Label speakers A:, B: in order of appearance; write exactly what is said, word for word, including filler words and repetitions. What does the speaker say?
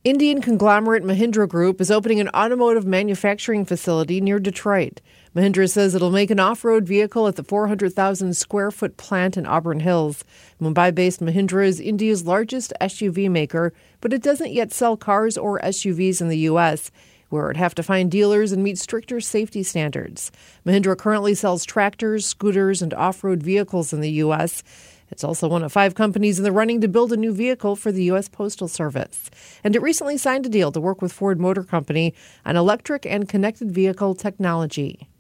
A: Indian conglomerate Mahindra Group is opening an automotive manufacturing facility near Detroit. Mahindra says it'll make an off-road vehicle at the four hundred thousand square foot plant in Auburn Hills. Mumbai-based Mahindra is India's largest S U V maker, but it doesn't yet sell cars or S U Vs in the U S, where it'd have to find dealers and meet stricter safety standards. Mahindra currently sells tractors, scooters, and off-road vehicles in the U S. It's also one of five companies in the running to build a new vehicle for the U S Postal Service. And it recently signed a deal to work with Ford Motor Company on electric and connected vehicle technology.